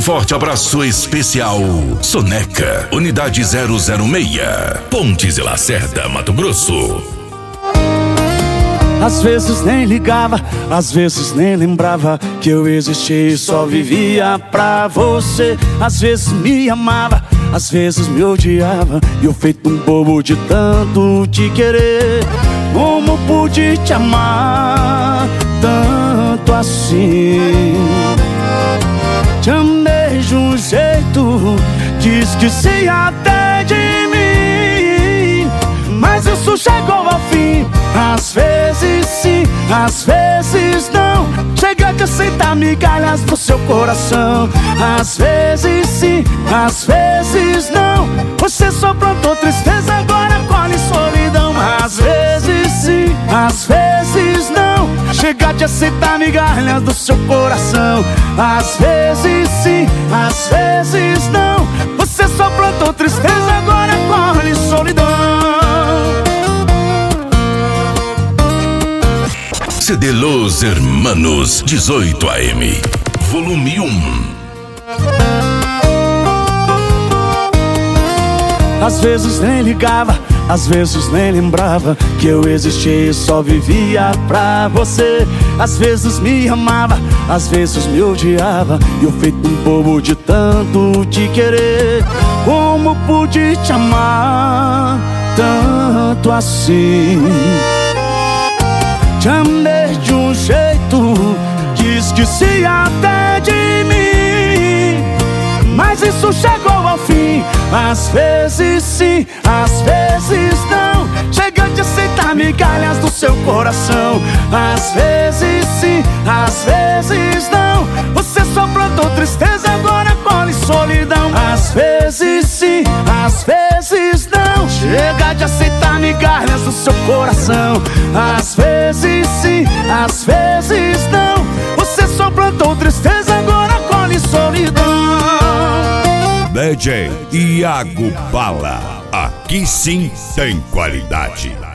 forte abraço especial. Soneca, Unidade 006, Pontes e Lacerda, Mato Grosso. Às vezes nem ligava, às vezes nem lembrava que eu existia e só vivia pra você. Às vezes me amava, às vezes me odiava, e eu feito um bobo de tanto te querer. Como pude te amar tanto assim? Te amei de um jeito que esqueci até de mim, mas isso chegou ao fim. Às vezes sim, às vezes não. Chega de aceitar migalhas do seu coração. Às vezes sim, às vezes não. Você só plantou tristeza, agora colhe solidão. Às vezes sim, às vezes não. Chega de aceitar migalhas do seu coração. Às vezes sim, às vezes não. Você só plantou tristeza, agora colhe solidão. CD Los Hermanos 18 AM, volume 1. Às vezes nem ligava, às vezes nem lembrava que eu existia e só vivia pra você. Às vezes me amava, às vezes me odiava, e eu feito um bobo de tanto te querer. Como pude te amar tanto assim? Te amei de um jeito que esqueci até de mim, mas isso chegou ao fim. Às vezes sim, às vezes não. Chega de aceitar migalhas do seu coração. Às vezes sim, às vezes não. Você só plantou tristeza, agora colhe solidão. Às vezes sim, às vezes não. Chega de aceitar migalhas do seu coração. Às vezes sim, às vezes não. Você só plantou tristeza, agora colhe solidão. DJ Iago Bala, aqui sim tem qualidade.